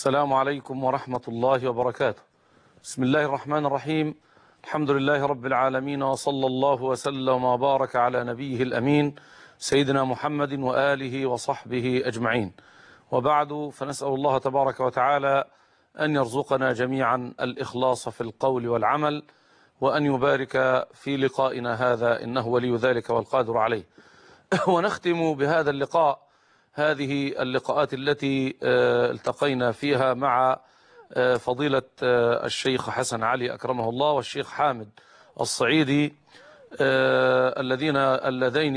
السلام عليكم ورحمة الله وبركاته. بسم الله الرحمن الرحيم. الحمد لله رب العالمين، وصلى الله وسلم وبارك على نبيه الأمين سيدنا محمد وآله وصحبه أجمعين، وبعد، فنسأل الله تبارك وتعالى أن يرزقنا جميعا الإخلاص في القول والعمل، وأن يبارك في لقائنا هذا، إنه ولي ذلك والقادر عليه. ونختم بهذا اللقاء هذه اللقاءات التي التقينا فيها مع فضيلة الشيخ حسن علي أكرمه الله والشيخ حامد الصعيدي، اللذان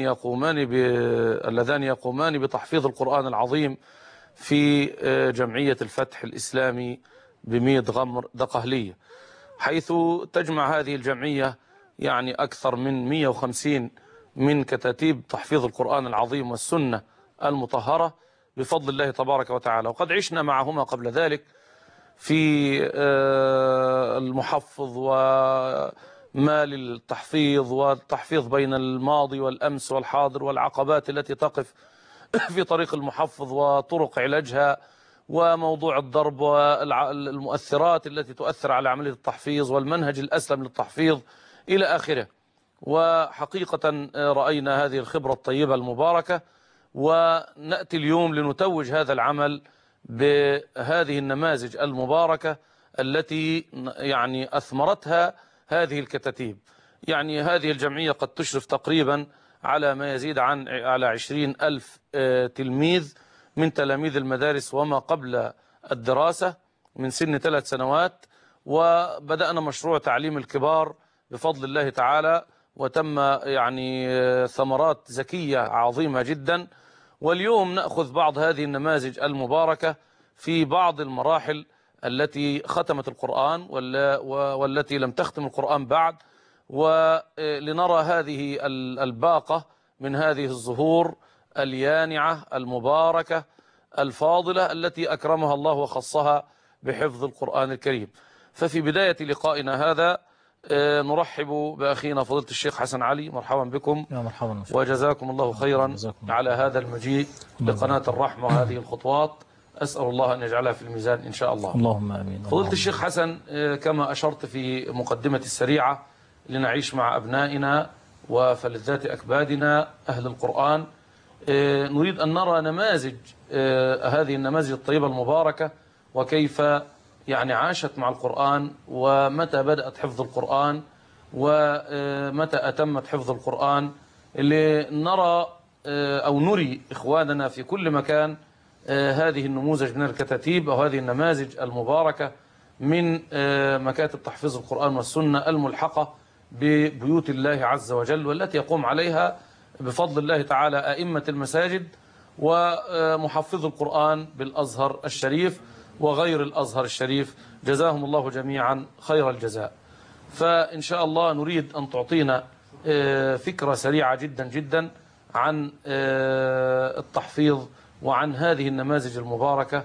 يقومان بتحفيظ القرآن العظيم في جمعية الفتح الإسلامي بميد غمر دقهلية، حيث تجمع هذه الجمعية يعني أكثر من 150 من كتاتيب تحفيظ القرآن العظيم والسنة المطهرة بفضل الله تبارك وتعالى. وقد عشنا معهما قبل ذلك في المحفظ ومال التحفيظ والتحفيظ بين الماضي والأمس والحاضر، والعقبات التي تقف في طريق المحفظ وطرق علاجها، وموضوع الضرب والمؤثرات التي تؤثر على عملية التحفيظ، والمنهج الأسلم للتحفيظ إلى آخره. وحقيقة رأينا هذه الخبرة الطيبة المباركة، ونأتي اليوم لنتوج هذا العمل بهذه النماذج المباركة التي يعني أثمرتها هذه الكتاتيب. يعني هذه الجمعية قد تشرف تقريبا على ما يزيد على 20,000 تلميذ من تلاميذ المدارس وما قبل الدراسة من سن 3 سنوات، وبدأنا مشروع تعليم الكبار بفضل الله تعالى، وتم يعني ثمرات زكية عظيمة جدا. واليوم نأخذ بعض هذه النماذج المباركة في بعض المراحل التي ختمت القرآن والتي لم تختم القرآن بعد، ولنرى هذه الباقة من هذه الزهور اليانعة المباركة الفاضلة التي أكرمها الله وخصها بحفظ القرآن الكريم. ففي بداية لقائنا هذا نرحب بأخينا فضيلة الشيخ حسن علي. مرحبا بكم. يا مرحبا، وجزاكم الله خيرا على هذا المجيء لقناة الرحمة وهذه الخطوات. أسأل الله أن يجعلها في الميزان إن شاء الله. اللهم آمين. فضيلة الشيخ حسن، كما أشرت في مقدمة السريعة، لنعيش مع أبنائنا وفلذات أكبادنا أهل القرآن، نريد أن نرى نماذج، هذه النماذج الطيبة المباركة، وكيف يعني عاشت مع القرآن، ومتى بدأت حفظ القرآن، ومتى أتمت حفظ القرآن، اللي نرى أو نري إخواننا في كل مكان هذه النموذج من الكتاتيب أو هذه النماذج المباركة من مكاتب تحفيظ القرآن والسنة الملحقة ببيوت الله عز وجل، والتي يقوم عليها بفضل الله تعالى أئمة المساجد ومحفظ القرآن بالأزهر الشريف وغير الأزهر الشريف، جزاهم الله جميعا خير الجزاء. فإن شاء الله نريد أن تعطينا فكرة سريعة جدا جدا عن التحفيظ وعن هذه النماذج المباركة،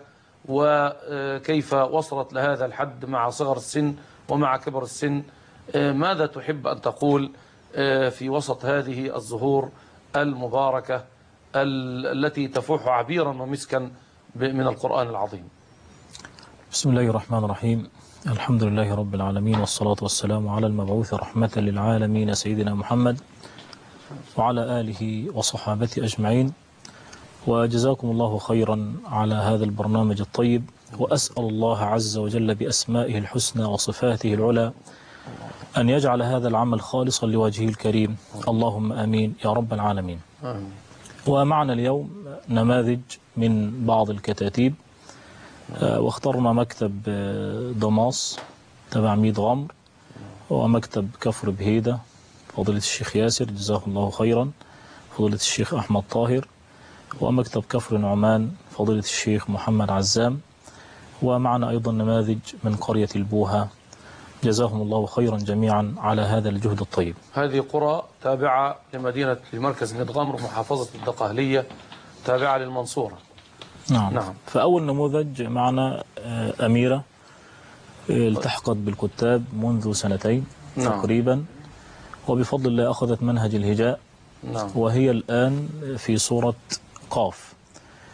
وكيف وصلت لهذا الحد مع صغر السن ومع كبر السن. ماذا تحب أن تقول في وسط هذه الزهور المباركة التي تفوح عبيرا ومسكا من القرآن العظيم؟ بسم الله الرحمن الرحيم. الحمد لله رب العالمين، والصلاة والسلام على المبعوث رحمة للعالمين سيدنا محمد وعلى آله وصحابته أجمعين. وجزاكم الله خيرا على هذا البرنامج الطيب، وأسأل الله عز وجل بأسمائه الحسنى وصفاته العلى أن يجعل هذا العمل خالصا لوجهه الكريم، اللهم آمين يا رب العالمين. ومعنا اليوم نماذج من بعض الكتاتيب، واخترنا مكتب دماس تبع ميد غمر، ومكتب كفر بهيدة فضيلة الشيخ ياسر جزاه الله خيرا، فضيلة الشيخ أحمد طاهر، ومكتب كفر نعمان فضيلة الشيخ محمد عزام، ومعنا أيضا نماذج من قرية البوها، جزاهم الله خيرا جميعا على هذا الجهد الطيب. هذه قرى تابعة لمركز ميد غمر محافظة الدقهلية، تابعة للمنصورة. نعم. فأول نموذج معنا أميرة، التحقت بالكتاب منذ 2 تقريبا، وبفضل الله أخذت منهج الهجاء، وهي الآن في سورة قاف.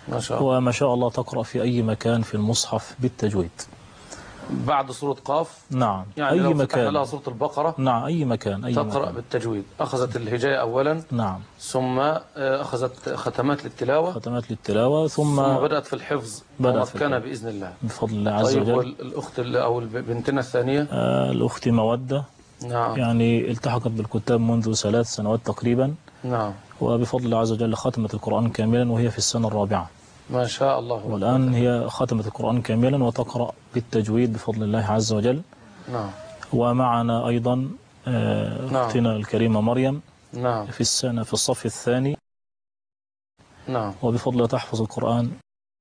ما شاء الله. وما شاء الله تقرأ في أي مكان في المصحف بالتجويد. بعد سورة قاف نعم، يعني أي لو فتحنا مكان لها سورة البقرة نعم، أي مكان، أي تقرأ مكان. بالتجويد. أخذت الهجاية أولا، نعم، ثم أخذت ختمات للتلاوة، ختمات للتلاوة، ثم بدأت في الحفظ بدأت في ممكنة الحفظ بإذن الله. بفضل الله عز طيب، وجل. والأخت أو بنتنا الثانية؟ الأخت مودة نعم. يعني التحقت بالكتاب منذ 3 سنوات تقريبا، نعم. وبفضل الله عز وجل ختمت القرآن كاملا وهي في السنة الرابعة. ما شاء الله. والآن هي ختمت القرآن كاملا وتقرأ بالتجويد بفضل الله عز وجل. نعم. ومعنا أيضا أختنا الكريمة مريم نعم. في الصف الثاني. نعم. وبفضل الله تحفظ القرآن.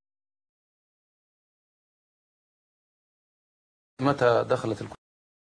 متى دخلت الكتب؟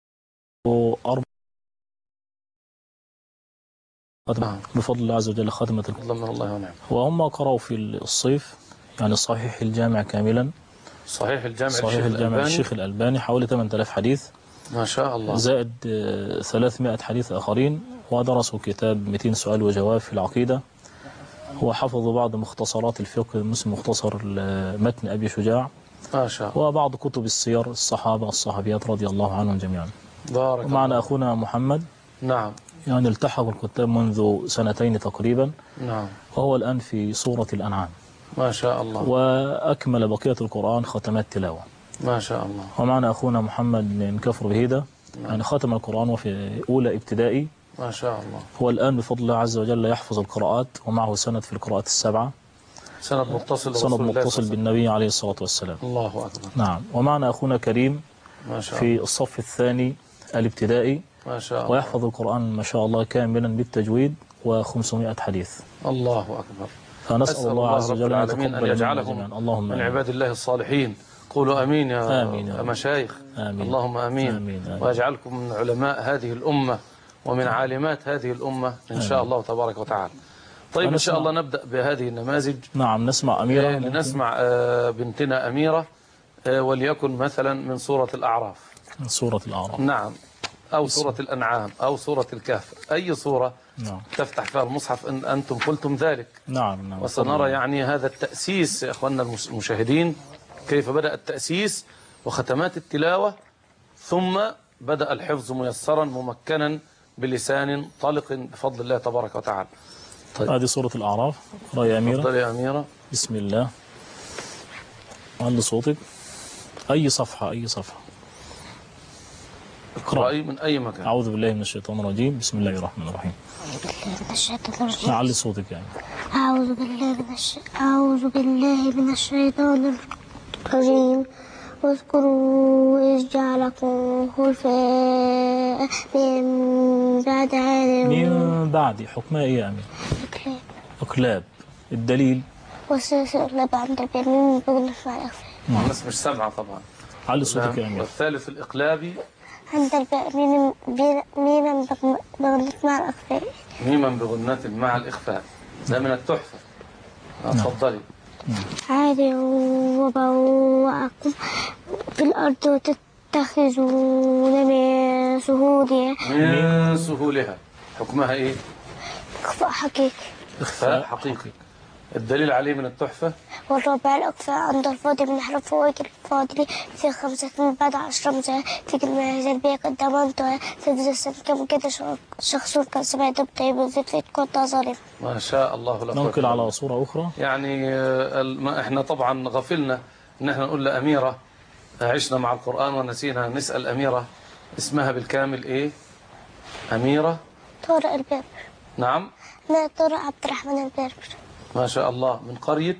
بفضل الله عز وجل ختمت القرآن. من الله ونعم. وهم قرأوا في الصيف يعني صحيح الجامع كاملا. صحيح الجامع الشيخ الألباني حوالي 8000 حديث ما شاء الله، زائد 300 حديث آخرين. ودرسوا كتاب 200 سؤال وجواب في العقيدة. وحفظوا بعض مختصرات الفقه مثل مختصر متن أبي شجاع ما شاء الله، وبعض كتب السير الصحابة الصحابيات رضي الله عنهم جميعا. بارك الله. ومعنا أخونا محمد. نعم. يعني التحق الكتاب منذ 2 تقريبا. نعم. وهو الآن في سورة الأنعام ما شاء الله. وأكمل بقية القرآن ختمات تلاوة ما شاء الله. ومعنا أخونا محمد من كفر بهيدة. يعني ختم القرآن وفي أولى ابتدائي. ما شاء الله. هو الآن بفضل الله عز وجل يحفظ القراءات ومعه سند في القراءات السبعة. سند متصل بالنبي عليه الصلاة والسلام. الله أكبر. نعم. ومعنا أخونا كريم ما شاء في الله. الصف الثاني الابتدائي. ما شاء الله. ويحفظ القرآن ما شاء الله كاملا بالتجويد و500 حديث. الله أكبر. فنسأل الله عز وجل أن يجعلهم اللهم من عباد الله الصالحين. قولوا أمين يا مشايخ. آمين. اللهم أمين. آمين. ويجعلكم من علماء هذه الأمة ومن عالمات هذه الأمة إن شاء الله تبارك وتعالى. طيب إن شاء الله نبدأ بهذه النماذج. نعم، نسمع أميرة. لنسمع بنتنا أميرة وليكن مثلا من سورة الأعراف. من سورة الأعراف. نعم. أو سورة الأنعام أو سورة الكهف، أي سورة نعم. تفتح فيها المصحف إن أنتم قلتم ذلك. نعم. وسنرى يعني هذا التأسيس يا أخواننا المشاهدين كيف بدأ التأسيس وختمات التلاوة، ثم بدأ الحفظ ميسرا ممكنا بلسان طلق بفضل الله تبارك وتعالى. طيب. هذه سورة الأعراف. اقرأ يا أميرة. تفضل يا أميرة. بسم الله. عند صوتك. أي صفحة. اقرأي من أي مكان. أعوذ بالله من الشيطان الرجيم. بسم الله الرحمن الرحيم. علي صوتك يعني. أعوذ بالله من الشيطان الرجيم. واذكروا إذ جعلكم خلفاء من بعد عاد. من بعد حكمها إيه يا أمين؟ أكلاب. الدليل والسلسلة عند اليمين بغلف مع الإخفاء. الناس مش سامعة طبعا. علي صوتك يا أمين. والثالث الإقلابي عند ميما بغلف مع الإخفاء. ميما بغنات مع الإخفاء. ده من التحفة. اتفضلي. عادي وبوأكم في الأرض وتتخذون من سهولها. حكمها إيه؟ إخفاء حقيقي. إخفاء حقيقي. الدليل عليه من التحفة. والرابع الإخفاء عند الفاضل من حرف فوق الفاضل في 5 من بعد 10 مثلا في كلمة سلبية قد ضمنتها تدرس كم كده شخص كان سمعت بطيب وزيد في كنت ظالم. ما شاء الله. ننقل على صورة أخرى. يعني احنا طبعا غفلنا ان احنا نقول لأميرة عشنا مع القرآن ونسينا نسأل أميرة اسمها بالكامل ايه؟ أميرة طارق البربر. نعم. لا، طارق عبد الرحمن البربر. ما شاء الله. من قرية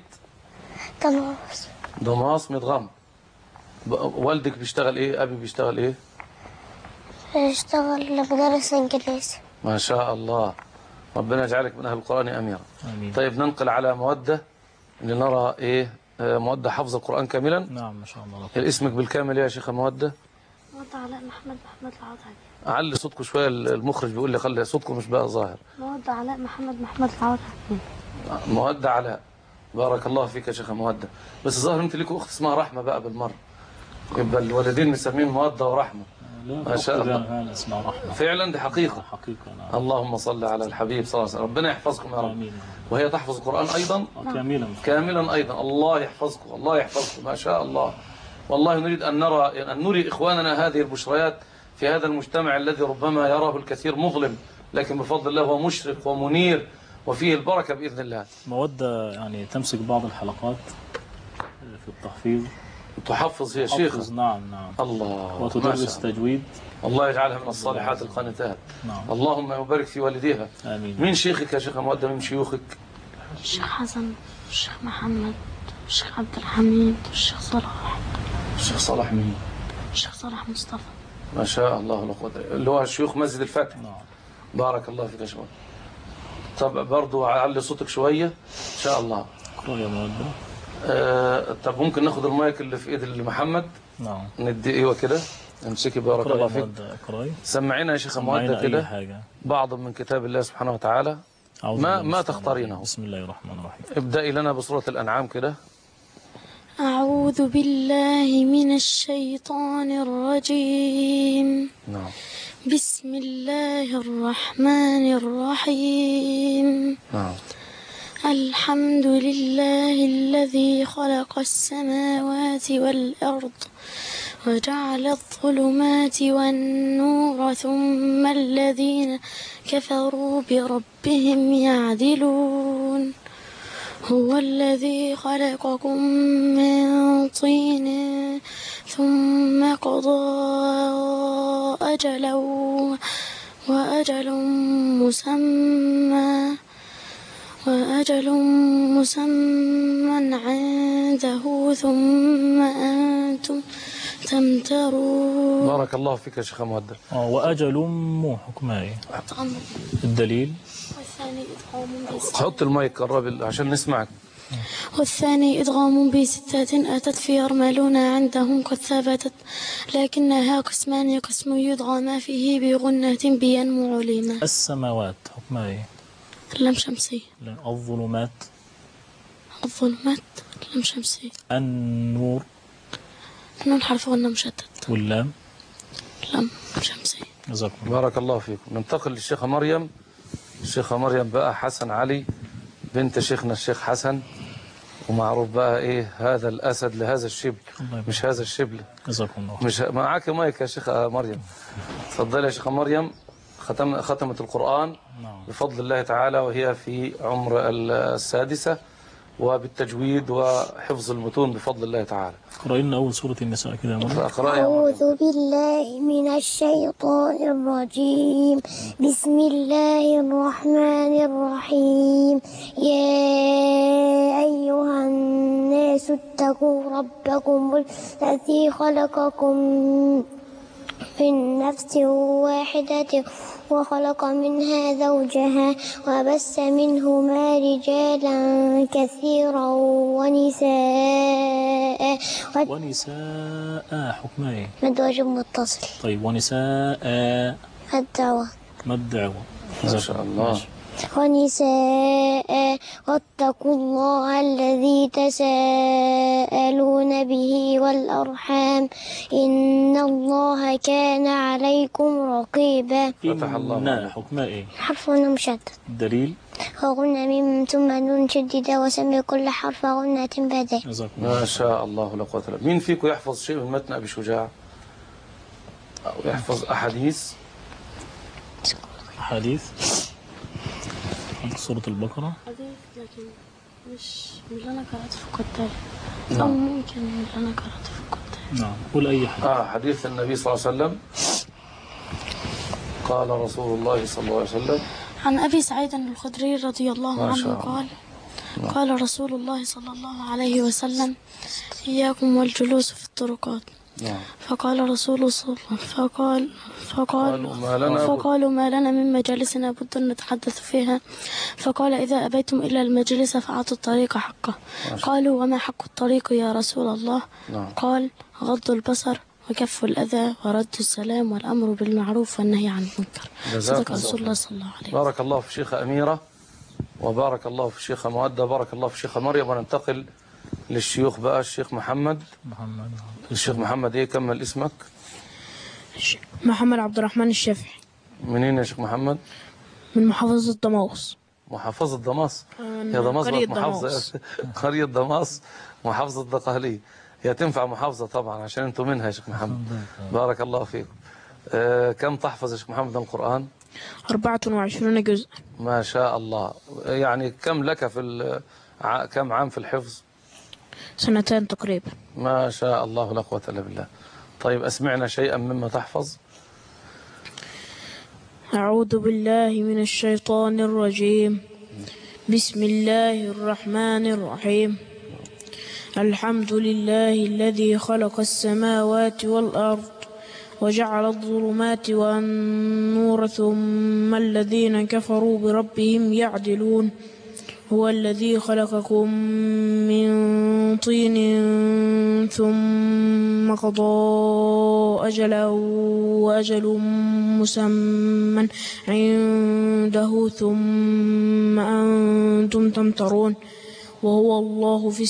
دماس مدغم. والدك بيشتغل ايه؟ أبي بيشتغل ايه؟ بيشتغل مدرس إنجليزي. ما شاء الله. ربنا يجعلك من أهل القرآن يا أميرة. آمين. طيب ننقل على مودة لنرى ايه مودة حفظ القرآن كاملا. نعم ما شاء الله. اسمك بالكامل يا شيخة مودة؟ مودة علاء محمد العوض. علي صوتكم شوية، المخرج بيقول لي خلي صوتكم مش بقى ظاهر. مودة علاء محمد العوض. مودة علاء. بارك الله فيك يا شيخة مودة. بس ظاهر انت ليكوا اخت اسمها رحمة بقى بالمرة، يبقى الوالدين مسمين مودة ورحمة. ما شاء الله. اسمها رحمة فعلا دي حقيقة. حقيقة. نعم. اللهم صل على الحبيب صلى الله عليه وسلم. ربنا يحفظكم يا رب. آمين. وهي تحفظ القرآن أيضا كاملا أيضا. الله يحفظكم، الله يحفظكم، ما شاء الله. والله نريد أن نري إخواننا هذه البشريات في هذا المجتمع الذي ربما يراه الكثير مظلم، لكن بفضل الله هو مشرق ومنير وفيه البركة بإذن الله. مودة يعني تمسك بعض الحلقات في التحفيظ. تحفظ يا شيخ. نعم. الله. وتدرس تجويد. الله يجعلها من الصالحات القانتات. نعم. اللهم يبارك في والديها. آمين. مين شيخك يا شيخ مودة؟ من شيوخك؟ الشيخ حسن، الشيخ محمد، الشيخ عبد الحميد، الشيخ صلاح. الشيخ صلاح مين؟ الشيخ صلاح مصطفى. ما شاء الله لا قوة، اللي هو شيوخ مسجد الفتح. نعم. بارك الله فيك يا شباب. طب برضو علي صوتك شوية إن شاء الله. اقرأ يا مودة. طب ممكن ناخد المايك اللي في ايد محمد؟ نعم. ندي ايوه كده، امسكي بارك الله فيك. سمعينا يا شيخ مودة كده بعض من كتاب الله سبحانه وتعالى ما تختارينه. بسم الله الرحمن الرحيم. ابدأي لنا بسورة الأنعام كده. أعوذ بالله من الشيطان الرجيم. نعم. بسم الله الرحمن الرحيم. نعم. الحمد لله الذي خلق السماوات والأرض وجعل الظلمات والنور ثم الذين كفروا بربهم يعدلون. هو الذي خلقكم من طين ثم قضى أجلا وأجل مسمى عنده ثم أنتم تمترون. بارك الله فيك يا شيخ مودة. وأجل مو حكمه الدليل. والثاني إدغام حط المايك قرب عشان نسمعك. والثاني إدغام بستات أتت في يرملون عندهم قد ثبتت لكنها قسمان قسم يدغم فيه بغنة بينمو علينا. السماوات حكمه لم شمسي. الظلمات لم شمسي. النور نون حرف غنة مشدد. واللام لم شمسي. بارك الله فيكم. ننتقل للشيخة مريم. الشيخة مريم بقى حسن علي بنت شيخنا الشيخ حسن، ومعروف بقى ايه هذا الاسد لهذا الشبل مش هذا الشبل. جزاكم الله. مش معاك مايك يا شيخة مريم. اتفضلي يا شيخة مريم. ختمت القرآن بفضل الله تعالى وهي في عمر السادسة، وبالتجويد وحفظ المتون بفضل الله تعالى. قرأنا أول سورة النساء كده. أعوذ بالله من الشيطان الرجيم. بسم الله الرحمن الرحيم. يا أيها الناس اتقوا ربكم الذي خلقكم من نفس واحدة وخلق منها زوجها وبث منهما رجالا كثيرا ونساء. حكمه مد واجب متصل. طيب ونساء مد دعوة. ما شاء الله. ونساء واتقوا الله الذي تساءلون به والأرحام إن الله كان عليكم رقيبا. فتح الله. حكمه ايه؟ حرف مشدد. الدليل وغنى ميم ثم نون شديدة وسمي كل حرف غنة بدل. ما شاء الله لا قوة إلا بالله. مين فيكم يحفظ شيء من متن أبي شجاع أو يحفظ أحاديث؟ سورة البقرة. لكن مش اللي أنا قرأته في الكتاب. أو ممكن اللي أنا قرأته في الكتاب. نعم. قول أي حديث. حديث النبي صلى الله عليه وسلم. قال رسول الله صلى الله عليه وسلم عن أبي سعيد الخدري رضي الله عنه قال قال رسول الله صلى الله عليه وسلم إياكم والجلوس في الطرقات. فقال رسول الله فقالوا ما لنا من مجالسنا بد نتحدث فيها. فقال إذا أبيتم إلا المجلس فأعطوا الطريق حقه. قالوا وما حق الطريق يا رسول الله؟ قال غض البصر وكف الأذى ورد السلام والأمر بالمعروف والنهي عن المنكر. صدق رسول الله صلى الله عليه وسلم. بارك الله في شيخة أميرة وبارك الله في شيخة مودة، بارك الله في شيخة مريم. وننتقل للشيوخ بقى. الشيخ محمد. الشيخ محمد ايه كمل اسمك؟ محمد عبد الرحمن الشافعي منين يا شيخ محمد؟ من محافظة دماوس. محافظة دماس. من هي دماس قرية بقت محافظة. قرية دماس محافظة دقهلية. هي تنفع محافظة طبعا عشان انتم منها يا شيخ محمد. بارك الله فيكم. كم تحفظ يا شيخ محمد من القرآن؟ 24 جزء. ما شاء الله. يعني كم لك في كم عام في الحفظ؟ 2 تقريبا. ما شاء الله لا قوة إلا بالله. طيب أسمعنا شيئا مما تحفظ. أعوذ بالله من الشيطان الرجيم. بسم الله الرحمن الرحيم. الحمد لله الذي خلق السماوات والأرض وجعل الظلمات والنور ثم الذين كفروا بربهم يعدلون. هو الذي خلقكم من طين ثم قضى أجلا وأجل مسمى عنده ثم أنتم تمترون. وهو الله في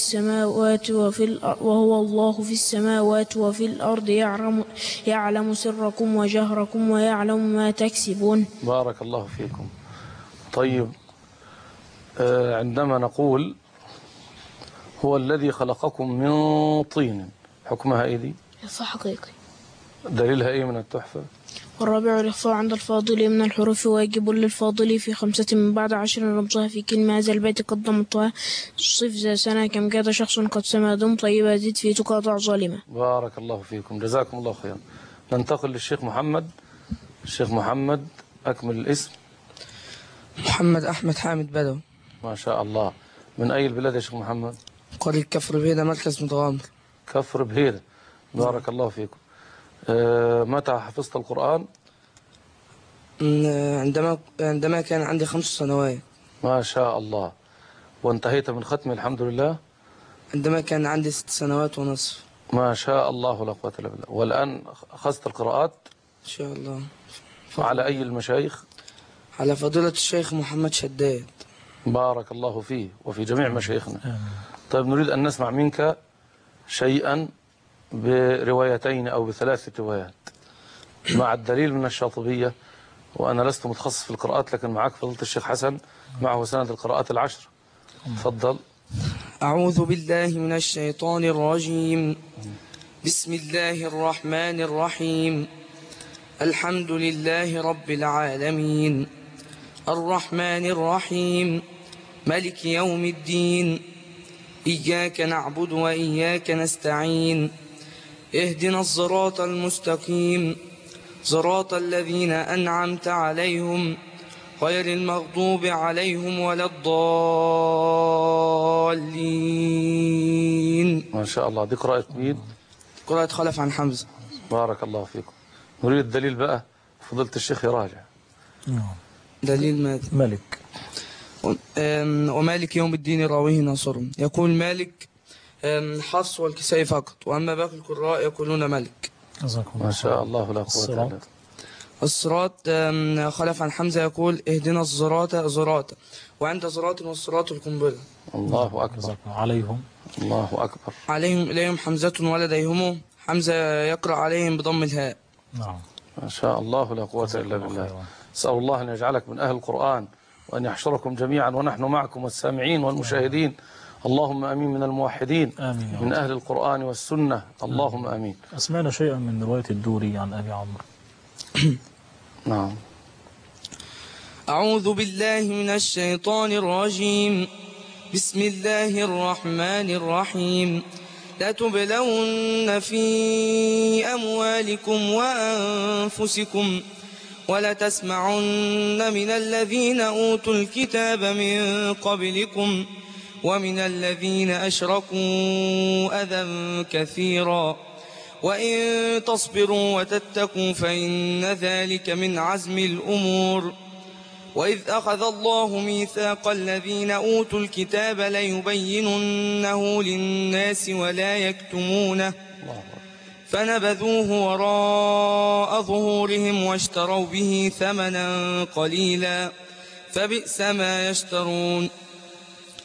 السماوات وفي الأرض يعلم سركم وجهركم ويعلم ما تكسبون. بارك الله فيكم. طيب عندما نقول هو الذي خلقكم من طين، حكمها ايه دي؟ إخفاء حقيقي. دليلها ايه من التحفة؟ والرابع الإخفاء عند الفاضل من الحروف واجب للفاضل في 5 من بعد 10 رمزها في كلمة. هذا البيت قد ضمتها صف ذا سنة كم كاد شخص قد سما دم طيبة زد في تقاطع ظالمة. بارك الله فيكم جزاكم الله خيرا. ننتقل للشيخ محمد. الشيخ محمد أكمل الاسم. محمد أحمد حامد بدوي. ما شاء الله. من أي البلاد يا شيخ محمد؟ قرية كفر بهيدة مركز متغامر. كفر بهيدة. بارك الله فيكم. متى حفظت القرآن؟ عندما كان عندي 5 سنوات. ما شاء الله. وانتهيت من ختمه الحمد لله؟ عندما كان عندي 6 سنوات ونصف. ما شاء الله لا قوة إلا بالله. والآن أخذت القراءات إن شاء الله. على أي المشايخ؟ على فضيلة الشيخ محمد شداد. بارك الله فيه وفي جميع مشايخنا. طيب نريد أن نسمع منك شيئا بروايتين أو ب3 روايات مع الدليل من الشاطبية. وأنا لست متخصص في القراءات لكن معك فضيلة الشيخ حسن معه سند القراءات 10. تفضل. أعوذ بالله من الشيطان الرجيم. بسم الله الرحمن الرحيم. الحمد لله رب العالمين الرحمن الرحيم ملك يوم الدين إياك نعبد وإياك نستعين اهدنا الصراط المستقيم صراط الذين أنعمت عليهم غير المغضوب عليهم ولا الضالين. ما شاء الله. دي قراءة مين؟ قراءة خلف عن حمزة. بارك الله فيكم. نريد الدليل بقى. فضيلة الشيخ يراجع. دليل ماذا؟ ملك. ومالك يوم الدين راويه ناصر. يقول مالك حفص والكسائي فقط، وأما باقي القراء يقولون ملك. ما شاء الله لا قوة إلا بالله. الصراط خلف عن حمزة يقول اهدنا الصراط زراط، وعند زراط والصراط القنبلة. الله أكبر. عليهم. الله أكبر. عليهم إليهم حمزة ولديهم حمزة يقرأ عليهم بضم الهاء. نعم. ما شاء الله لا قوة إلا بالله. أسأل الله أن يجعلك من أهل القرآن وأن يحشركم جميعا ونحن معكم والسامعين والمشاهدين. اللهم أمين من الموحدين. آمين. من أهل القرآن والسنة. اللهم أمين. أسمعنا شيئا من رواية الدوري عن أبي عمرو. نعم. أعوذ بالله من الشيطان الرجيم. بسم الله الرحمن الرحيم. لتبلون في أموالكم وأنفسكم ولتسمعن من الذين أوتوا الكتاب من قبلكم ومن الذين أشركوا أذى كثيرا وإن تصبروا وتتقوا فإن ذلك من عزم الأمور. وإذ أخذ الله ميثاق الذين أوتوا الكتاب ليبيننه للناس ولا يكتمونه فنبذوه وراء ظهورهم واشتروا به ثمنا قليلا فبئس ما يشترون.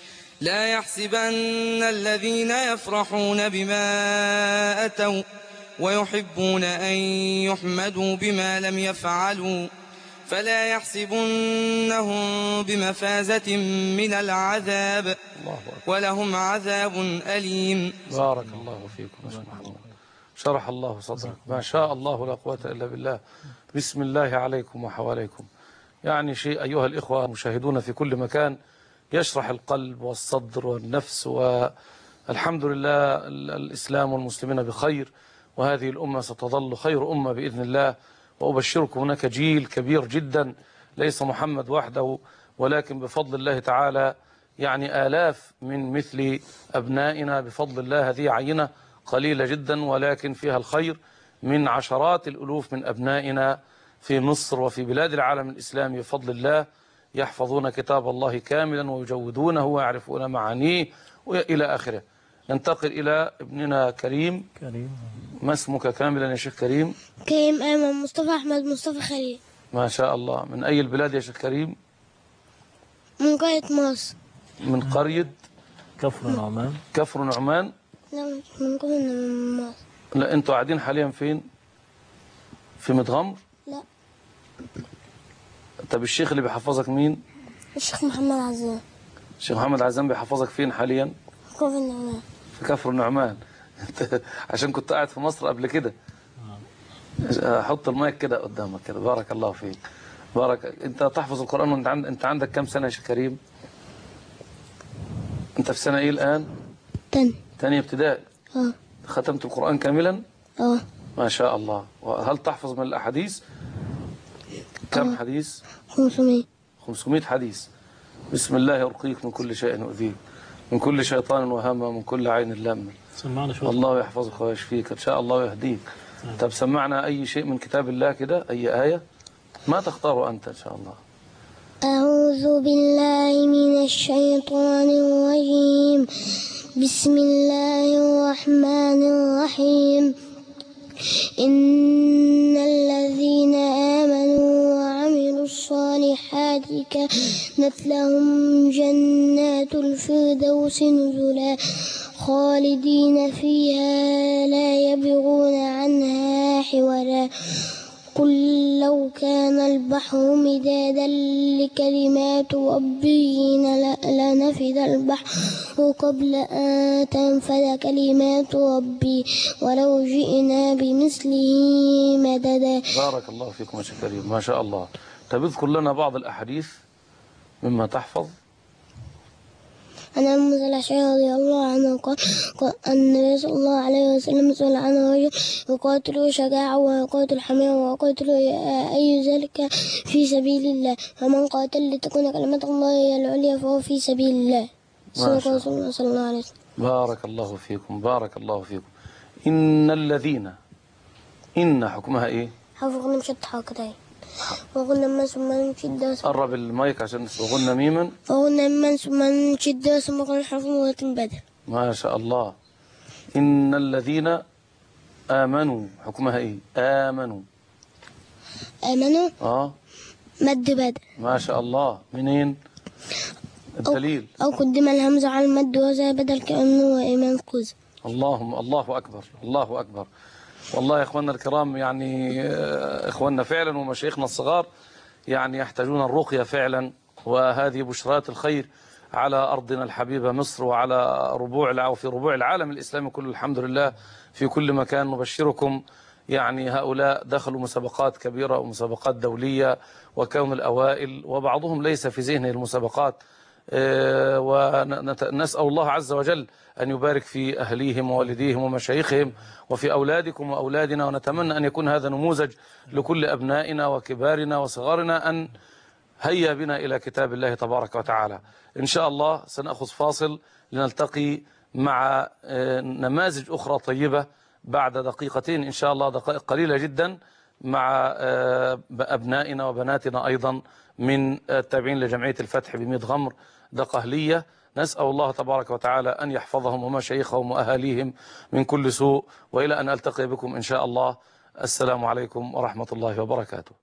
لا يحسبن الذين يفرحون بما أتوا ويحبون أن يحمدوا بما لم يفعلوا فلا يحسبنهم بمفازة من العذاب الله أكبر. ولهم عذاب أليم. بارك الله فيكم يا شيخ محمود، شرح الله صدرك، ما شاء الله لا قوة إلا بالله. بسم الله عليكم وحواليكم. يعني شيء أيها الإخوة المشاهدون في كل مكان يشرح القلب والصدر والنفس، والحمد لله الإسلام والمسلمين بخير، وهذه الأمة ستظل خير أمة بإذن الله. وأبشركم هناك جيل كبير جدا، ليس محمد وحده، ولكن بفضل الله تعالى يعني آلاف من مثل أبنائنا بفضل الله. هذه عينة قليلة جدا ولكن فيها الخير، من عشرات الألوف من أبنائنا في مصر وفي بلاد العالم الإسلامي بفضل الله، يحفظون كتاب الله كاملا ويجودونه ويعرفون معانيه وإلى آخره. ننتقل إلى ابننا كريم. ما اسمك كاملا يا شيخ كريم؟ كريم أيمن مصطفى أحمد مصطفى خليل. ما شاء الله. من أي البلاد يا شيخ كريم؟ من قرية مصر. من قرية كفر نعمان. كفر نعمان. لا من قرية مصر. لا أنتوا قاعدين حاليا فين؟ في متغمر؟ لا طب الشيخ اللي بيحفظك مين؟ الشيخ محمد عزام. الشيخ محمد عزام بيحفظك فين حاليا؟ قرية النعمان. في كفر النعمان. عشان كنت قاعد في مصر قبل كده. حط المايك كده قدامك كده. بارك الله فيك. بارك. انت تحفظ القرآن وانت انت عندك كم سنة يا شيخ كريم؟ انت في سنة ايه الآن؟ تانية ابتدائي. ختمت القرآن كاملا؟ ما شاء الله. وهل تحفظ من الأحاديث؟ كم حديث؟ 500 حديث. بسم الله أرقيك من كل شيء يؤذيك، من كل شيطان وهمة، ومن كل عين لامة. سمعنا شوية. الله يحفظك ويشفيك إن شاء الله ويهديك. طب سمعنا أي شيء من كتاب الله كده، أي آية ما تختاره أنت إن شاء الله. أعوذ بالله من الشيطان الرجيم. بسم الله الرحمن الرحيم. إن الذين آمنوا وعملوا الصالحات كانت لهم جنات الفردوس نزلا خالدين فيها لا يبغون عنها حولا. قل لو كان البحر مدادا لكلمات ربي لنفد البحر قبل أن تنفد كلمات ربي ولو جئنا بمثله مددا. بارك الله فيكم يا شيخ كريم، ما شاء الله. طب اذكر لنا بعض الأحاديث مما تحفظ. عن أبي موسى الأشعري رضي الله عنه قال النبي صلى الله عليه وسلم سئل عن رجل يقاتل شجاعة ويقاتل حمية ويقاتل أي ذلك في سبيل الله، فمن قاتل لتكون كلمة الله هي العليا فهو في سبيل الله. صدق رسول الله صلى الله عليه وسلم. بارك الله فيكم، بارك الله فيكم. إن الذين، إن حكمها إيه؟ حفظنا مشت حركتين وغنى من ثم نشد. قرب المايك عشان وغنى ميما. وغنى من ثم نشد ثم قال الحرف وتنبدل. ما شاء الله. إن الذين آمنوا حكمها إيه؟ آمنوا. مد بدل. ما شاء الله. منين الدليل؟ أو قدم الهمزة على المد وزي بدل كأنه إيمان قز. الله أكبر، الله أكبر. والله يا إخواننا الكرام، يعني إخواننا فعلا ومشايخنا الصغار يعني يحتاجون الرقية فعلا، وهذه بشرات الخير على أرضنا الحبيبة مصر وعلى وفي ربوع العالم الإسلامي كله الحمد لله في كل مكان. نبشركم يعني هؤلاء دخلوا مسابقات كبيرة ومسابقات دولية وكانوا الأوائل، وبعضهم ليس في ذهنه المسابقات، ونسأل الله عز وجل أن يبارك في أهليهم ووالديهم ومشايخهم وفي أولادكم وأولادنا، ونتمنى أن يكون هذا نموذج لكل أبنائنا وكبارنا وصغارنا، أن هيا بنا إلى كتاب الله تبارك وتعالى. إن شاء الله سنأخذ فاصل لنلتقي مع نماذج أخرى طيبة بعد دقيقتين إن شاء الله، دقائق قليلة جدا، مع أبنائنا وبناتنا أيضا من التابعين لجمعية الفتح بميت غمر دقهلية. نسأل الله تبارك وتعالى أن يحفظهم ومشايخهم وأهاليهم من كل سوء، وإلى أن ألتقي بكم إن شاء الله. السلام عليكم ورحمة الله وبركاته.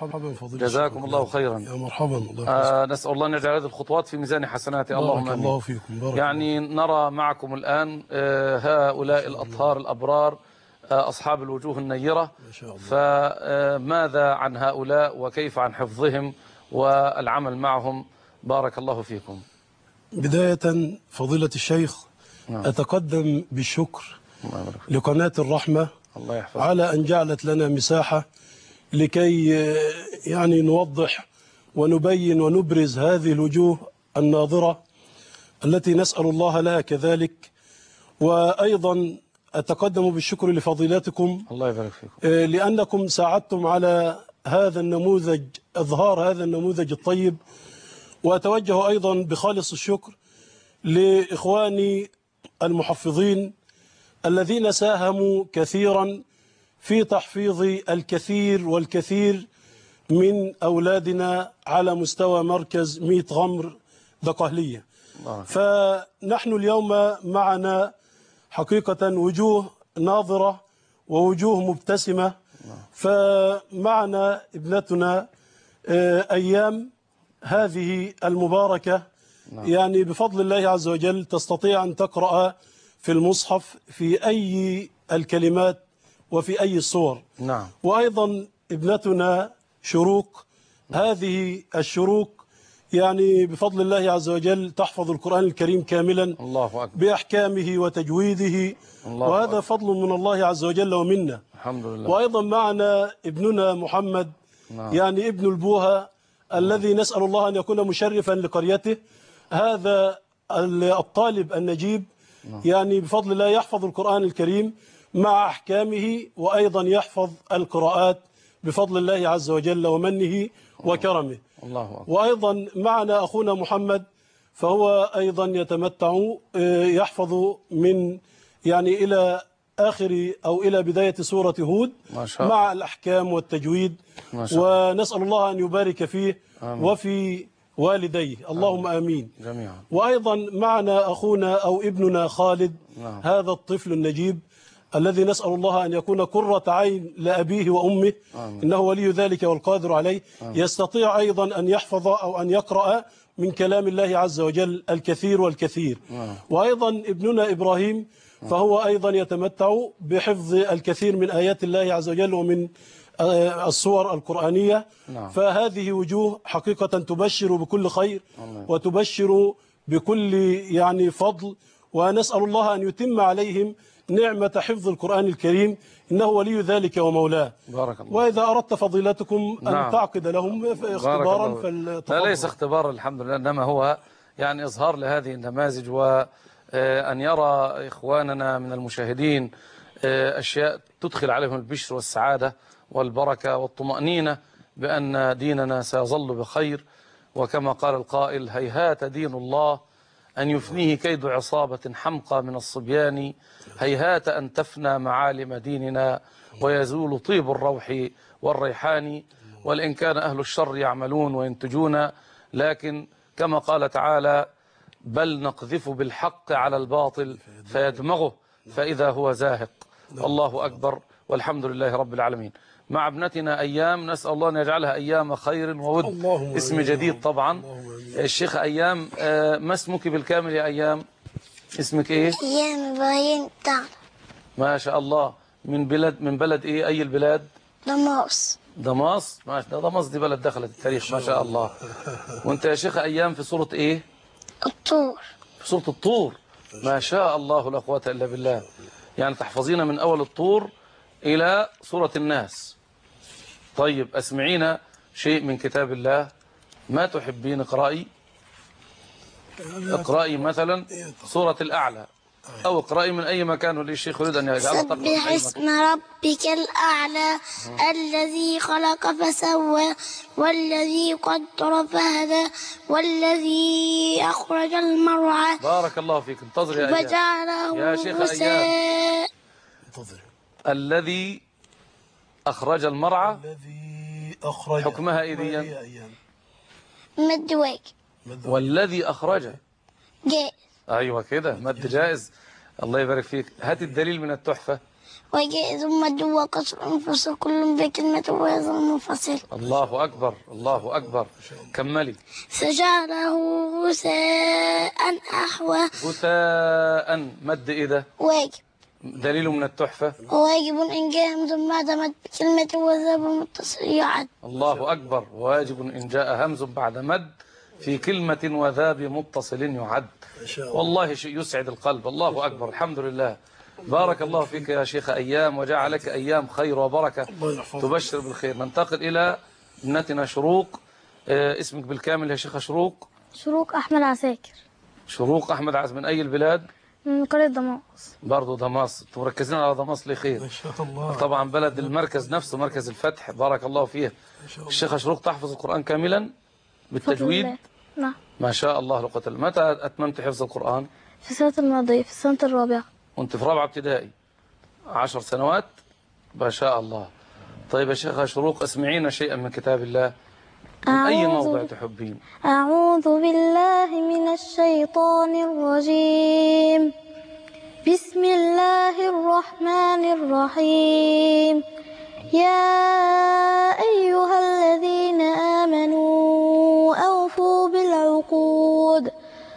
مرحبا فضيلة جزاكم الله خيرا. يا مرحبا. الله نسأل الله أن يجعل هذه الخطوات في ميزان حسناته. اللهم بارك آمين. الله فيكم. بارك يعني نرى معكم الآن هؤلاء الأطهار الأبرار أصحاب الوجوه النيرة، ما شاء الله. فماذا عن هؤلاء وكيف عن حفظهم والعمل معهم؟ بارك الله فيكم. بداية فضيلة الشيخ، أتقدم بالشكر لقناة الرحمة الله يحفظك. على أن جعلت لنا مساحة لكي يعني نوضح ونبين ونبرز هذه الوجوه الناظرة التي نسأل الله لها كذلك. وأيضا أتقدم بالشكر لفضيلتكم، الله يبارك فيكم، لأنكم ساعدتم على هذا النموذج، إظهار هذا النموذج الطيب. وأتوجه أيضا بخالص الشكر لإخواني المحفظين الذين ساهموا كثيرا في تحفيظ الكثير والكثير من أولادنا على مستوى مركز ميت غمر دقهلية. فنحن اليوم معنا حقيقة وجوه ناظرة ووجوه مبتسمة. فمعنا ابنتنا أيام هذه المباركة، يعني بفضل الله عز وجل تستطيع أن تقرأ في المصحف في أي الكلمات وفي أي الصور. نعم. وأيضا ابنتنا شروق، هذه الشروق يعني بفضل الله عز وجل تحفظ القرآن الكريم كاملا، الله أكبر، بأحكامه وتجويده، وهذا أكبر. فضل من الله عز وجل ومنا. الحمد لله. وأيضا معنا ابننا محمد، يعني ابن البوها الذي نسأل الله أن يكون مشرفا لقريته. هذا الطالب النجيب يعني بفضل الله يحفظ القرآن الكريم مع أحكامه، وأيضا يحفظ القراءات بفضل الله عز وجل ومنه وكرمه. الله أكبر. وأيضا معنا أخونا محمد، فهو أيضا يتمتع يحفظ من يعني إلى آخر أو إلى بداية سورة هود مع الأحكام والتجويد. ونسأل الله أن يبارك فيه وفي والديه، اللهم آمين جميعا. وأيضا معنا أخونا أو ابننا خالد، هذا الطفل النجيب الذي نسأل الله أن يكون قرة عين لأبيه وأمه، إنه ولي ذلك والقادر عليه. يستطيع أيضا أن يحفظ أو أن يقرأ من كلام الله عز وجل الكثير والكثير. وأيضا ابننا إبراهيم، فهو أيضا يتمتع بحفظ الكثير من آيات الله عز وجل ومن الصور القرآنية. فهذه وجوه حقيقة تبشر بكل خير وتبشر بكل يعني فضل، ونسأل الله أن يتم عليهم نعمة حفظ القرآن الكريم، إنه ولي ذلك ومولاه. بارك الله. وإذا أردت فضيلتكم أن تعقد لهم اختبارا لا، ليس اختبارا الحمد لله، إنما هو يعني إظهار لهذه النماذج، وأن يرى إخواننا من المشاهدين أشياء تدخل عليهم البشر والسعادة والبركة والطمأنينة بأن ديننا سيظل بخير. وكما قال القائل: هيهات دين الله أن يفنيه كيد عصابة حمقى من الصبيان، هيهات أن تفنى معالم ديننا ويزول طيب الروح والريحان. وإن كان أهل الشر يعملون وينتجون، لكن كما قال تعالى: بل نقذف بالحق على الباطل فيدمغه فإذا هو زاهق. الله أكبر، والحمد لله رب العالمين. مع ابنتنا أيام، نسأل الله أن يجعلها أيام خير وود. اسم جديد طبعا. الشيخ أيام، ما اسمك بالكامل يا أيام؟ اسمك إيه؟ أيام إبراهيم تعالى. ما شاء الله. من بلد إيه؟ أي البلاد؟ دماس. دماس؟ ما شاء الله، دماس دي بلد دخلت التاريخ ما شاء الله. وأنت يا شيخ أيام في سورة إيه؟ الطور. في سورة الطور. ما شاء الله، لا قوة إلا بالله. يعني تحفظين من أول الطور إلى سورة الناس. طيب، أسمعينا شيء من كتاب الله. ما تحبين اقرأي؟ اقرأي مثلا سورة الأعلى، أو اقرأي من أي مكان، واللي الشيخ يريد أن يجعلها تقرأ. سبح اسم ربك الأعلى الذي خلق فسوى والذي قدر فهدى والذي أخرج المرعى. بارك الله فيك. انتظري يا أيام. يا شيخ أيام، الذي أخرج المرعى، الذي أخرج حكمها إيه دي؟ مد واجب. والذي أخرج جائز. أيوة كده، مد جائز. الله يبارك فيك. هات الدليل من التحفة. وجائز مد وقصر انفصل كل بكلمة وهذا المنفصل. الله أكبر الله أكبر. كملي. فجعله غثاء أحوى. غثاء مد إذا واجب. دليل من التحفة. واجب إن جاء همز بعد مد كلمة وذاب متصل يعد. الله أكبر. واجب إن جاء همز بعد مد في كلمة وذاب متصل يعد. والله شيء يسعد القلب. الله أكبر. الحمد لله. بارك الله فيك يا شيخ أيام وجعلك أيام خير وبركة تبشر بالخير. ننتقل إلى ابنتنا شروق. اسمك بالكامل يا شيخة شروق؟ شروق أحمد عساكر. شروق أحمد عساكر. من أي البلاد؟ من قرية دماس. برضو دماس. انتم مركزين على دماس لخير ما شاء الله. طبعا بلد المركز نفسه مركز الفتح. بارك الله فيها. الشيخة شروق تحفظ القرآن كاملا بالتجويد؟ نعم. ما شاء الله. لقد متى أتممت حفظ القرآن؟ في السنة الماضية في السنة الرابعة. وانت في رابعة ابتدائي 10 سنوات. ما شاء الله. طيب يا شيخة شروق اسمعينا شيئا من كتاب الله من أي موضع تحبين. أعوذ بالله من الشيطان الرجيم. بسم الله الرحمن الرحيم. يا أيها الذين آمنوا أوفوا بالعقود.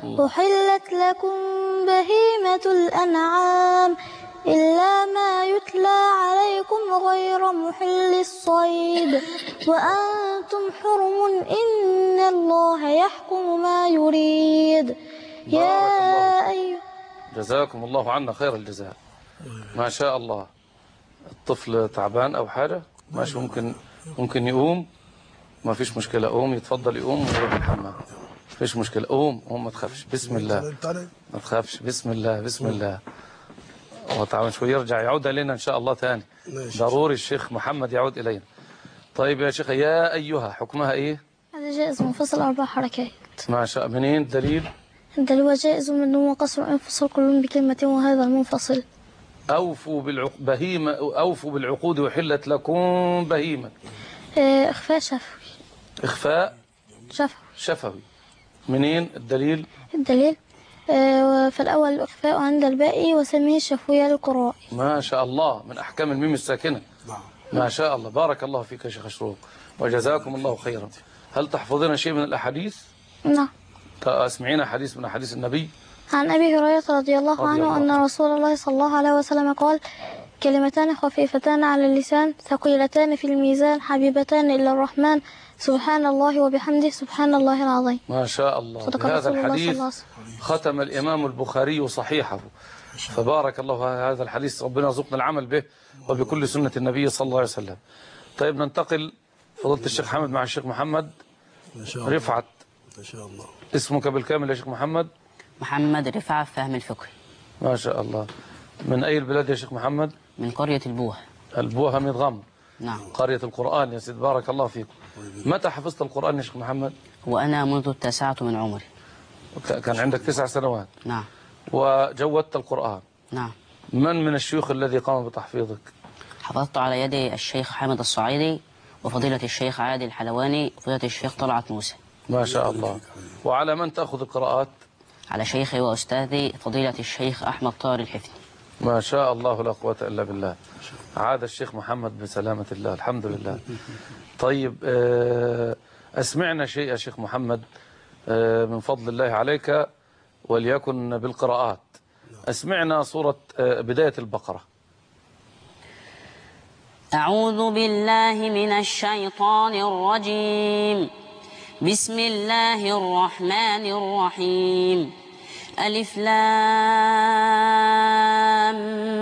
أحلت لكم بهيمة الأنعام إلا ما يتلى عليكم غير محل الصيد وأنتم حرم إن الله يحكم ما يريد. يا أيها. جزاكم الله عنا خير الجزاء. ما شاء الله. الطفل تعبان أو حاجة ماشي ممكن يقوم. ما فيش مشكلة. قوم يتفضل يقوم ويروح الحمام. فيش مشكلة. قوم ما تخافش. بسم الله. ما تخافش. بسم الله بسم الله. وتعاون شوي يرجع يعود إلينا إن شاء الله ثاني. ضروري الشيخ محمد يعود إلينا. طيب يا شيخ يا أيها حكمها إيه؟ هذا جائز منفصل 4 حركات. ما شاء. منين الدليل؟ الدليل هو جائز من دون قصر انفصل كل بكلمة وهذا المنفصل. أوفوا بهيمة. أوفوا بالعقود وحلت لكم بهيمة. إخفاء شفوي. إخفاء شفوي. منين الدليل؟ الدليل فالأول الإخفاء عند الباقي وسميه الشفوية للقراء. ما شاء الله. من أحكام الميم الساكنة. ما شاء الله. بارك الله فيك يا شيخ شروق وجزاكم الله خيرا. هل تحفظين شيء من الأحاديث؟ نعم. اسمعينا حديث من أحاديث النبي. عن أبي هريرة رضي الله عنه أن رسول الله صلى الله عليه وسلم قال: كلمتان خفيفتان على اللسان ثقيلتان في الميزان حبيبتان إلى الرحمن سبحان الله وبحمده سبحان الله العظيم. ما شاء الله. هذا الحديث ختم الإمام البخاري صحيحه. فبارك الله هذا الحديث. ربنا يرزقنا العمل به وبكل سنة النبي صلى الله عليه وسلم. طيب ننتقل فضيلة الشيخ محمد مع الشيخ محمد رفعت. ما شاء الله. اسمك بالكامل يا شيخ محمد؟ محمد رفعت فهم الفقه. ما شاء الله. من أي البلاد يا شيخ محمد؟ من قرية البوه. البوه مضغم. نعم. قرية القرآن يا سيد. بارك الله فيكم. متى حفظت القرآن يا شيخ محمد؟ وأنا منذ 9 من عمري. كان عندك 9 سنوات. نعم. وجودت القرآن. نعم. من الشيوخ الذي قام بتحفيظك؟ حفظت على يد الشيخ حامد الصعيدي وفضيلة الشيخ عادل الحلواني وفضيلة الشيخ طلعت موسى. ما شاء الله. وعلى من تأخذ القراءات؟ على شيخي وأستاذي فضيلة الشيخ أحمد طاهر الحفني. ما شاء الله لا قوة إلا بالله. عاد الشيخ محمد بسلامة الله. الحمد لله. طيب أسمعنا شيء يا شيخ محمد من فضل الله عليك وليكن بالقراءات. أسمعنا سورة بداية البقرة. أعوذ بالله من الشيطان الرجيم. بسم الله الرحمن الرحيم. ألف لام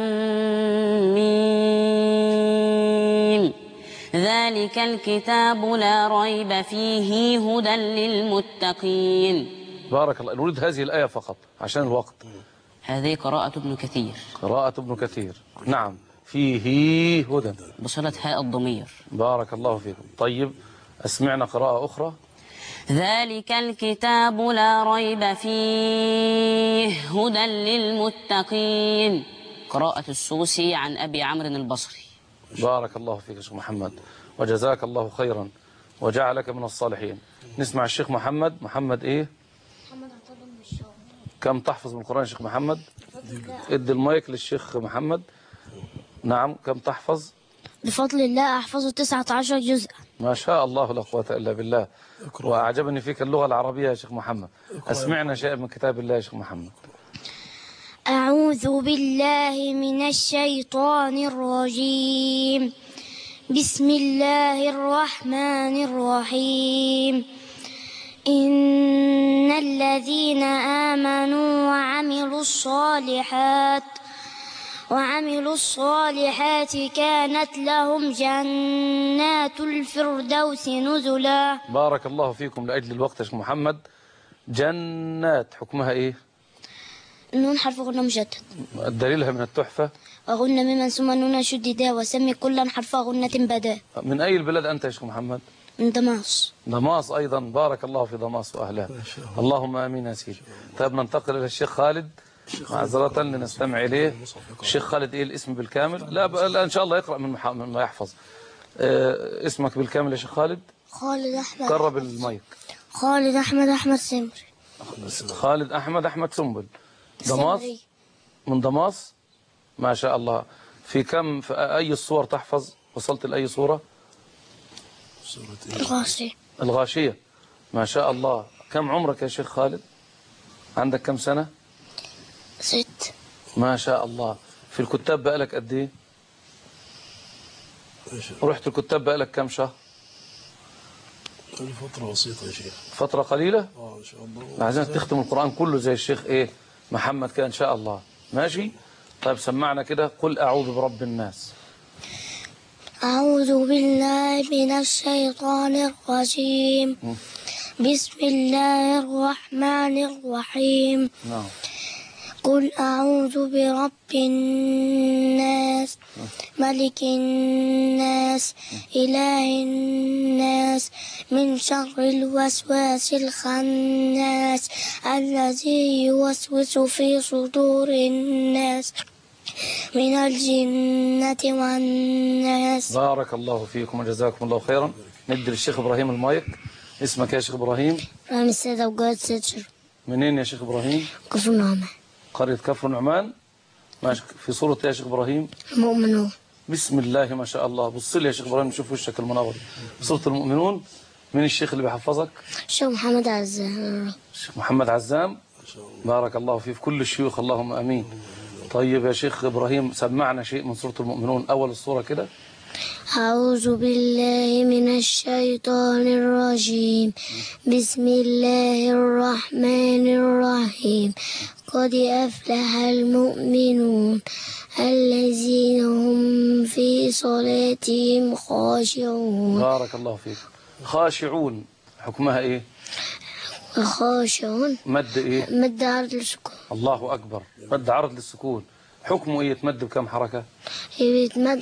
ميم. ذلك الكتاب لا ريب فيه هدى للمتقين. بارك الله. نريد هذه الآية فقط عشان الوقت. هذه قراءة ابن كثير. قراءة ابن كثير. نعم. فيه هدى بصلة هاء الضمير. بارك الله فيكم. طيب أسمعنا قراءة أخرى. ذلك الكتاب لا ريب فيه هدى للمتقين. قراءة السوسي عن أبي عمرو البصري. بارك الله فيك يا شيخ محمد وجزاك الله خيرا وجعلك من الصالحين. نسمع الشيخ محمد إيه؟ محمد عطية بن الشام. كم تحفظ من القرآن يا شيخ محمد؟ ادي المايك للشيخ محمد. نعم. كم تحفظ؟ بفضل الله أحفظ 19 جزءا. ما شاء الله لا قوة إلا بالله. وأعجبني فيك اللغة العربية يا شيخ محمد. أسمعنا شيء من كتاب الله يا شيخ محمد. أعوذ بالله من الشيطان الرجيم. بسم الله الرحمن الرحيم. إن الذين آمنوا وعملوا الصالحات كانت لهم جنات الفردوس نزلا. بارك الله فيكم. لأجل الوقت يا شيخ محمد، جنات حكمها إيه؟ النون حرف غنة مشدد. دليلها من التحفة. وغنة ممن ثم النون شددا وسمي كلا حرف غنة بدا. من أي البلاد أنت يا شيخ محمد؟ من دماس. دماس أيضا. بارك الله في دماس وأهلها. اللهم آمين يا سيدي. طيب ننتقل إلى الشيخ خالد معذرة لنستمع إليه. الشيخ خالد إيه الاسم بالكامل؟ لا إن شاء الله يقرأ من ما يحفظ. اسمك بالكامل يا شيخ خالد؟ خالد أحمد. قرب المايك. خالد أحمد سمري. خالد أحمد سنبل. دماس. من دماس. ما شاء الله. في أي الصور تحفظ؟ وصلت لأي صورة؟ الغاشية. ما شاء الله. كم عمرك يا شيخ خالد؟ عندك كم سنة؟ 6. ما شاء الله. في الكتاب بقالك قد ايه؟ رحت الكتاب بقالك كم شهر؟ فترة بسيطة يا شيخ. فترة قليلة؟ إن شاء الله. عايزين تختم القرآن كله زي الشيخ إيه؟ محمد كان إن شاء الله. ماشي؟ طيب سمعنا كده. قل أعوذ برب الناس. أعوذ بالله من الشيطان الرجيم. بسم الله الرحمن الرحيم. نعم. قل أعوذ برب الناس ملك الناس إله الناس من شر الوسواس الخناس الذي يوسوس في صدور الناس من الجنة والناس. بارك الله فيكم وجزاكم الله خيرا. ندي للشيخ إبراهيم المايك. اسمك يا شيخ إبراهيم؟ رامي السيد أوجاد سيتشر. منين يا شيخ إبراهيم؟ كفر نعمان. قرية كفر نعمان. ماشي. في صورة يا شيخ إبراهيم؟ المؤمنون. بسم الله ما شاء الله. بص لي يا شيخ إبراهيم نشوف وشك المنور. صورة المؤمنون. من الشيخ اللي بيحفظك؟ الشيخ محمد عزام. الشيخ محمد عزام. بارك الله فيه. في كل الشيوخ اللهم أمين. طيب يا شيخ إبراهيم سمعنا شيء من سورة المؤمنون. أول الصورة كده. أعوذ بالله من الشيطان الرجيم. بسم الله الرحمن الرحيم. قد أفلح المؤمنون الذين هم في صلاتهم خاشعون. بارك الله فيك. خاشعون حكمها إيه؟ خاشعون مد إيه؟ مد عرض للسكون. الله أكبر. مد عرض للسكون. حكمه إيه؟ يتمد بكم حركة؟ يتمد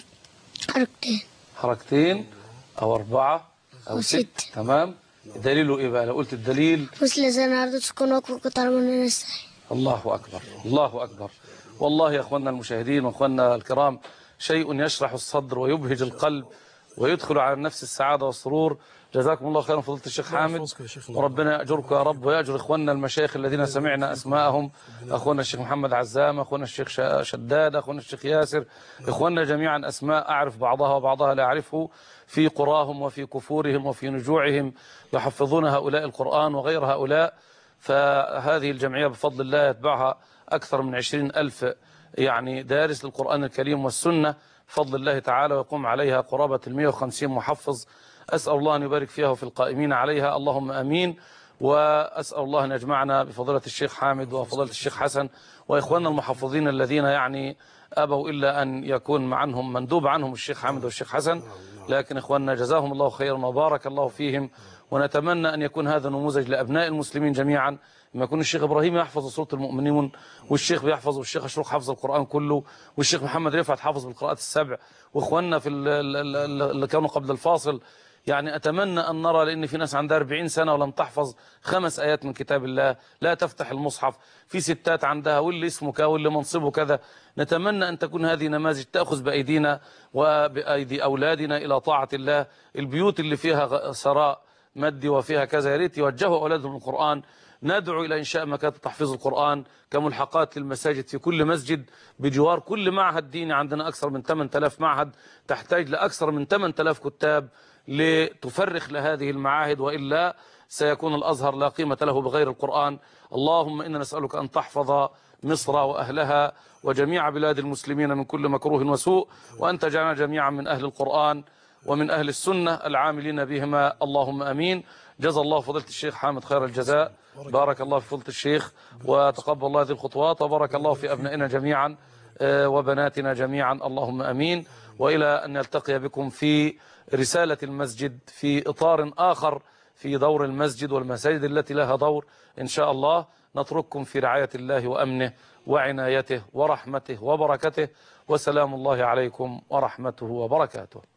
حركتين أو 4 أو 6. تمام. دليله إيه بقى؟ لو قلت الدليل. مثل لسان عرض السكون وقف قطر من النساء. الله أكبر. الله أكبر. والله يا أخواننا المشاهدين وأخواننا الكرام، شيء يشرح الصدر ويبهج القلب ويدخل على النفس السعادة والسرور. جزاكم الله خيرا فضيلة الشيخ حامد، وربنا يأجرك يا رب ويأجر إخواننا المشايخ الذين سمعنا أسماءهم. أخونا الشيخ محمد عزام، أخونا الشيخ شداد، أخونا الشيخ ياسر، إخواننا جميعا أسماء أعرف بعضها وبعضها لا أعرفه، في قراهم وفي كفورهم وفي نجوعهم يحفظون هؤلاء القرآن وغير هؤلاء. فهذه الجمعية بفضل الله يتبعها أكثر من 20,000 يعني دارس للقرآن الكريم والسنة بفضل الله تعالى، ويقوم عليها قرابة 150 محفظ. أسأل الله أن يبارك فيها وفي القائمين عليها، اللهم أمين. وأسأل الله أن يجمعنا بفضيلة الشيخ حامد وفضيلة الشيخ حسن وإخواننا المحفظين الذين يعني أبوا إلا أن يكون عنهم مندوب عنهم الشيخ حامد والشيخ حسن، لكن إخواننا جزاهم الله خيرا وبارك الله فيهم. ونتمنى أن يكون هذا نموذج لأبناء المسلمين جميعا، لما يكون الشيخ إبراهيم يحفظ سورة المؤمنون، والشيخ بيحفظ، والشيخ أشرق حفظ القرآن كله، والشيخ محمد رفعت حافظ بالقراءات السبع، وإخواننا في اللي كانوا قبل الفاصل. يعني أتمنى أن نرى، لأن في ناس عندها 40 سنة ولم تحفظ 5 آيات من كتاب الله، لا تفتح المصحف، في ستات عندها واللي اسمه كذا واللي منصبه كذا. نتمنى أن تكون هذه نماذج تأخذ بأيدينا وبأيدي أولادنا إلى طاعة الله. البيوت اللي فيها ثراء مادي وفيها كذا، يا ريت يوجهوا أولادهم القرآن. ندعو إلى إنشاء مكاتب تحفيظ القرآن كملحقات للمساجد في كل مسجد بجوار كل معهد ديني. عندنا أكثر من 8000 معهد، تحتاج لأكثر من 8000 كتاب لتفرخ لهذه المعاهد، وإلا سيكون الأزهر لا قيمة له بغير القرآن. اللهم إنا نسألك أن تحفظ مصر وأهلها وجميع بلاد المسلمين من كل مكروه وسوء، وأن تجعلنا جميعا من أهل القرآن ومن أهل السنة العاملين بهما، اللهم أمين. جزا الله فضيلة الشيخ حامد خير الجزاء، بارك الله في فضيلة الشيخ وتقبل الله هذه الخطوات، وبارك الله في أبنائنا جميعا وبناتنا جميعا، اللهم أمين. وإلى أن نلتقي بكم في رسالة المسجد في إطار آخر في دور المسجد والمساجد التي لها دور إن شاء الله. نترككم في رعاية الله وأمنه وعنايته ورحمته وبركته، وسلام الله عليكم ورحمته وبركاته.